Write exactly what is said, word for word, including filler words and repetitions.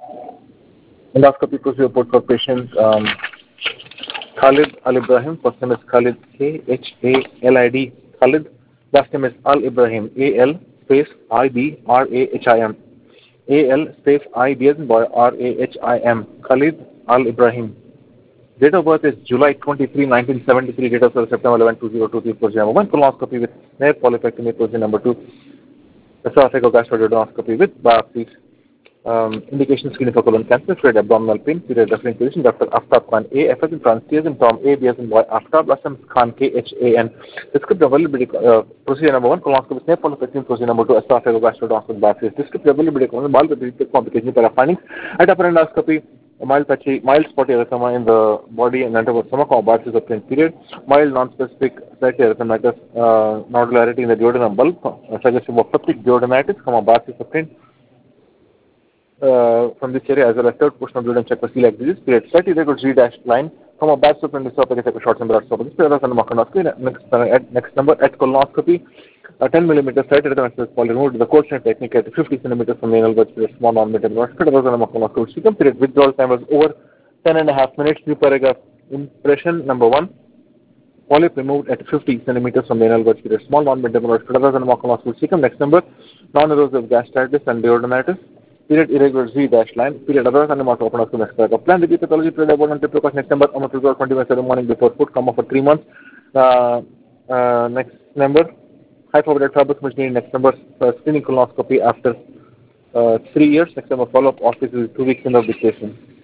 Endoscopy procedure report for patient um, Khalid Al Ibrahim. First name is Khalid, K H A L I D, Khalid. Last name is Al Ibrahim, A L space I B R A H I M. A L space I B as in boy, R A H I M. Khalid Al Ibrahim. Date of birth is July twenty-third, nineteen seventy-three. Date of birth September eleventh, two thousand twenty-three. Procedure number one. Colonoscopy with snare polypectomy. Procedure number two. Esophageal gastroduodenoscopy with biopsies. Um, indication screening for colon cancer, fluid abdominal pain, period referring physician, Doctor Aftab Khan, A, F as in France, T as in Tom, A, B as in boy, Aftab, Asam Khan, K, H, A, N. Descriptive availability, uh, procedure number one, colonoscopy, snare polypectomy, procedure number two, esophageal gastroduodenoscopy biopsies. Descriptive availability, mild repeated complication, para findings, at upper endoscopy, mild patchy, mild spotty erythema in the body and under stomach or biopsies of plain period, mild non-specific slightly erythematosus, uh, nodularity in the duodenum bulb, uh, suggestive of septic duodenitis, biopsies of plain uh, from this area as well as third portion of duodenum check for celiac disease, period slightly irregular G-dashed line from a bad soup and esophagus like a short number of esophagus, period and colonoscopy. Next, uh, at, next number at colonoscopy, a ten millimeter slight erythematosus poly removed with the cold technique at fifty centimeters from the anal verge, period small non-metal period colonoscopy, period withdrawal time was over ten and a half minutes. New paragraph impression number one. Polyp removed at fifty centimeters from the anal verge, period small non-metal colonoscopy. Next number, non-erosive gastritis and duodenitis. Period irregular Z dash line, period otherwise and must open up to next paragraph. Plan the pathology, period about and precaution. Next number, I'm to twenty minutes in the morning before food, come up for three months. Uh, uh, next number, hypovented fabric machine. Next number, uh, screening colonoscopy after uh, three years. Next number, follow up office is two weeks in the vacation.